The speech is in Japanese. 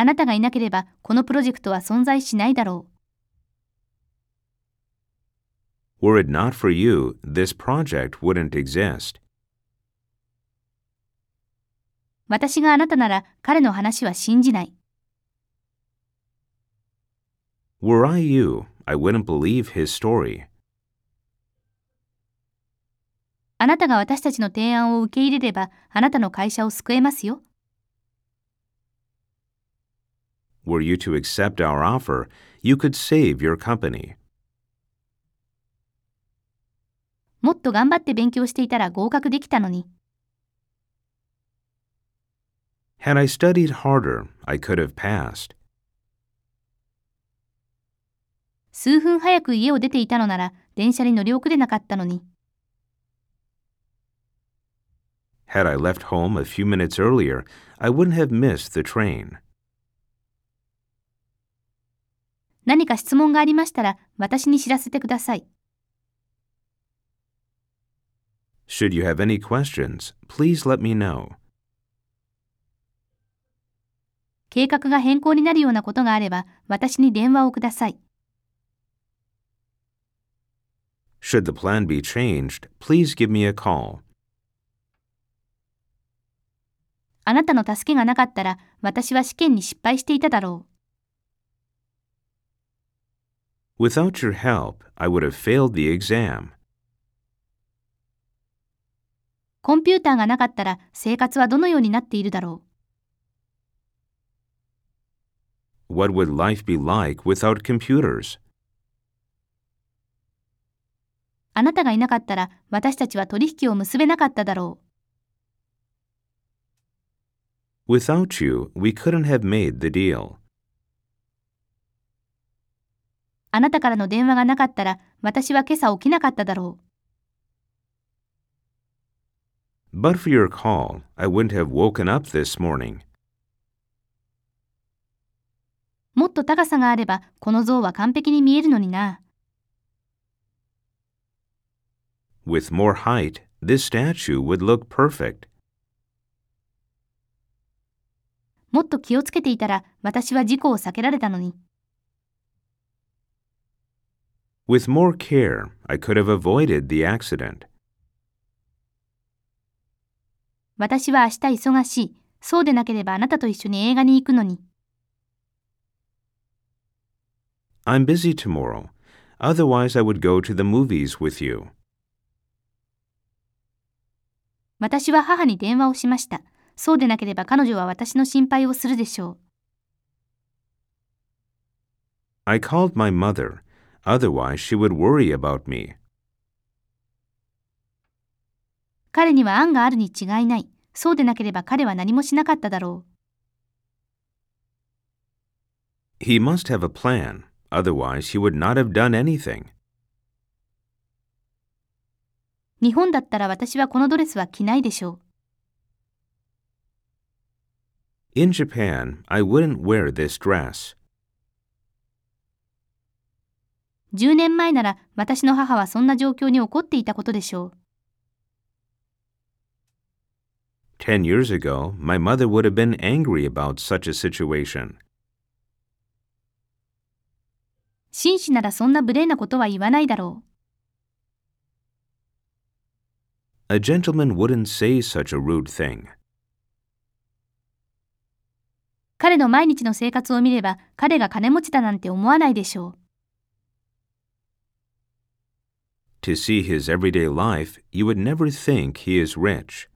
あなたがいなければこのプロジェクトは存在しないだろう。 Were it not for you, this project wouldn't exist. 私があなたなら彼の話は信じない。 Were I you, I wouldn't believe his story. あなたが私たちの提案を受け入れれば、あなたの会社を救えますよ。 Were you to accept our offer, you could save your company. もっと頑張って勉強していたら合格できたのに。 Had I studied harder, I could have passed. 数分早く家を出ていたのなら、電車に乗り遅れなかったのに。 Had I left home a few minutes earlier, I wouldn't have missed the train. 何か質問がありましたら、私に知らせてください。 Should you have any questions, please let me know. 計画が変更になるようなことがあれば、私に電話をください。 Should the plan be changed, please give me a call. あなたの助けがなかったら、私は試験に失敗していただろう。Without your help, I would have failed the exam. コンピューターがなかったら、生活はどのようになっているだろう。What would life be like without computers? あなたがいなかったら、私たちは取引を結べなかっただろう。 Without you, we couldn't have made the deal. あなたからの電話がなかったら、私は今朝起きなかっただろう。But for your call, I wouldn't have woken up this morning. もっと高さがあれば、この像は完璧に見えるのにな。 With more height, this statue would look perfect. もっと気をつけていたら、私は事故を避けられたのに。 With more care, I could have avoided the accident. 私は明日忙しい。そうでなければあなたと一緒に映画に行くのに。 I'm busy tomorrow. Otherwise, I would go to the movies with you. 私は母に電話をしました。そうでなければ彼女は私の心配をするでしょう。 I called my mother. Otherwise, she would worry about me. 彼には案があるに違いない。そうでなければ彼は何もしなかっただろう。He must have a plan. Otherwise, he would not have done anything. 日本だったら私はこのドレスは着ないでしょう。 In Japan, I wouldn't wear this dress. 10年前なら私の母はそんな状況に怒っていたことでしょう。 10 years ago, my mother would have been angry about such a situation. 紳士ならそんな無礼なことは言わないだろう。 A gentleman wouldn't say such a rude thing. 彼の毎日の生活を見れば、彼が金持ちだなんて思わないでしょう。 To see his everyday life, you would never think he is rich.